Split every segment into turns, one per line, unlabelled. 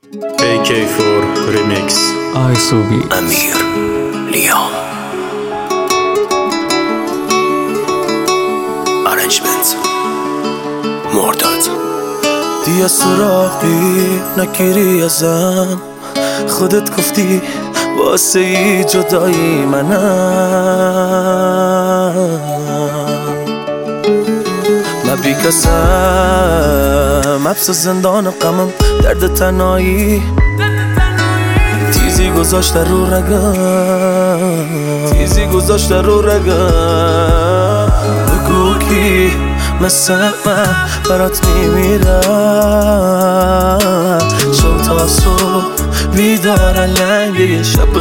AK4 Remix
Aysubi
Amir Liam Arrangement مرداد
دیگه سراغی نگیری ازم، خودت گفتی واسه ای جدایی من بیکسم حبس زندان غمم، درد تنهایی تیزی گذاشته رو رگم بگو کی مثل من برات میمیرم، شب تا صبح بیدار لنگ یه شب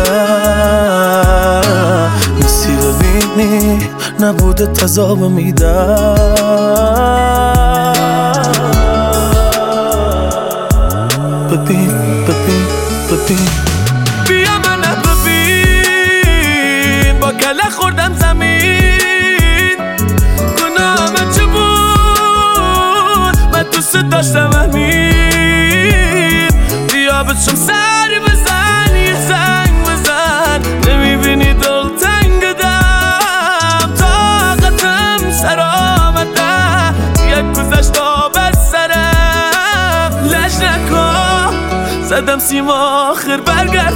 خیرم، نیستی ببینی نبوده تذاب میدم. ببین
بیا منو ببین، با کله خوردم زمین، گناهم چه بود من دوست داشتم همین، بیا بچم سری بزن یه زنگ بزن، نمیبینی دلتنگدم، طاقتم سر آمده یک گذشت آب از سرم، لج نکن زدم سیم آخر برگرد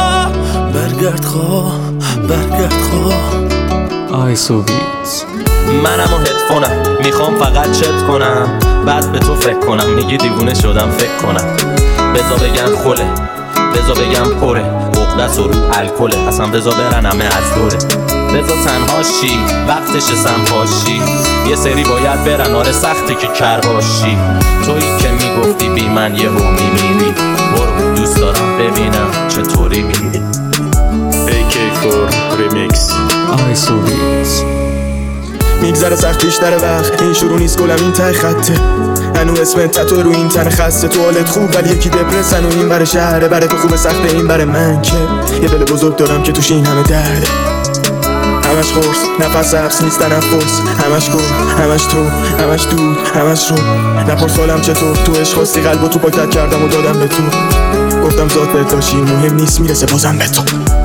خواه
Aysubi
منم و هدفونم میخوام فقط چت کنم، بعد به تو فکر کنم، میگی دیوونه شدم فکر کنم، بزا بگم خله بزا بگم پره، عقدس و رو الکله، اصلا بزا برن همه از دوره، بزا تنها شی وقتش سنپاشی، یه سری باید برن آره سختی که کرباشی، تویی که میگفتی بی من یه رو میمیری، برو دوست دارم ببینم چطوری میری.
AK4 Remix
Aysubi
میگذره سخت بیشتر وقت، این شروع نیست گلم این ته خطه، هنو اسم تتو رو این تن خسته، تو حالت خوب ولی یکی دپرسن و این بره شهره، بره تو خوب سخته این بره من که یه دل بزرگ دارم که توش این همه درده، همش خورس نفس حبس نیست تنفس، همش گل همش تو همش دود همش رو نپرس حالم چطور، تو عشق خواستی قلب تو پاکت کردم و دادم به تو، گفتم ذات بهتاشی مهم نیست میرسه بازم به تو.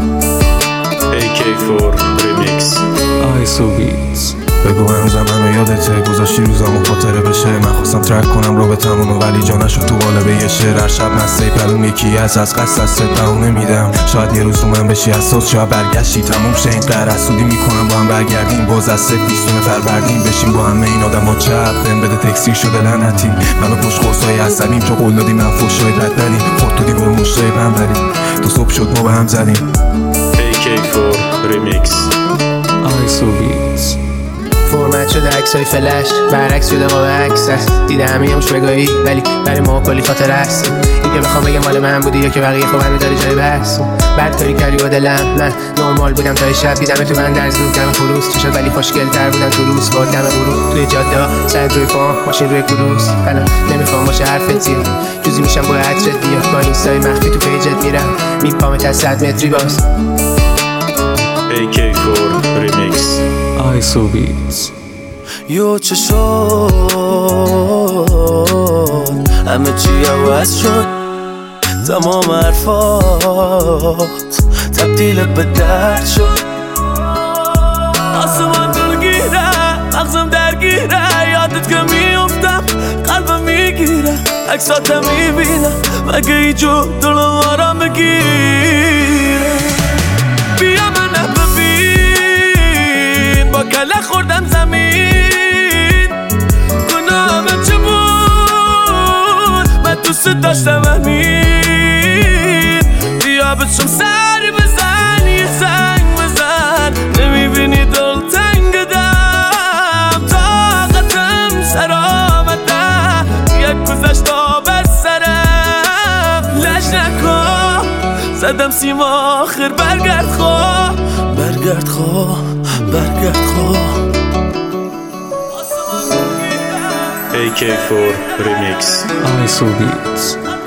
AK4 Remix
Aysubi
بگو هنوزم همه یادته، گذاشتی روزامو خاطره بشه، من خواستم ترک کنم رو به تمومه ولی جا نشد تو قالب یه شعر، هر شب نسته پلوم یکی از قصد از بهونه میدم، شاید یه روز رو من بشی اساس، شاید برگشتی تموم شه این قهر حسودی میکنم با هم برگردیم، باز از صفر بیستون فروردین بشیم با همه این آدم ها چپ، بهم بده تکثیر شده لعنتیم، منو پشت قرصای عصبیم، چون قول دادیم من فوشای بد ندیم، خورد تو دیوار مشتای بهم بریم، تو صبح شد ما به هم زدیم.
AK4 Remix
Aysubi
فرمت شده عکسای فلش، برعکس شده ما به عکس است، دیده همه همش بگاهی ولی برای ما کلی خاطر است، این که بخوام بگم مال من بودی یا که بقیه خب همه داره جای بحث، بعد کاری کردی با دلم، من نرمال بودم تا شب دیدم تو من در زود دم خروس، چشات ولی خوشگل تر بودن تو روز، با دم غروب توی جاده ها صد روی پام ماشین روی کروس، الان نمیخوام باشه حرفت زیاد، جوزی میشم با عطرت بیاد، با اینستای مخفی تو پیجت میرم میپامت از 100 متری باز.
AK4 Remix
Aysubi
یو چه شد همه چی عوض شد، تمام حرفات تبدیل به درد شد،
آسمان دلگیره مغزم درگیره، یادت که میافتم قلبم میگیره، عکساتم میبینم مگه ایجو دلم آرام بگیره، بیا منو ببین، با کله خوردم زمین، گناهم چه بود من دوست داشتم همین، بیا بچم سری بزن یه زنگ بزن، نمیبینی دلتنگدم، طاقتم سر آمده یک گذشت آب از سرم، لج نکن زدم سیم آخر برگرد خواه
AK4 Remix
Aysubi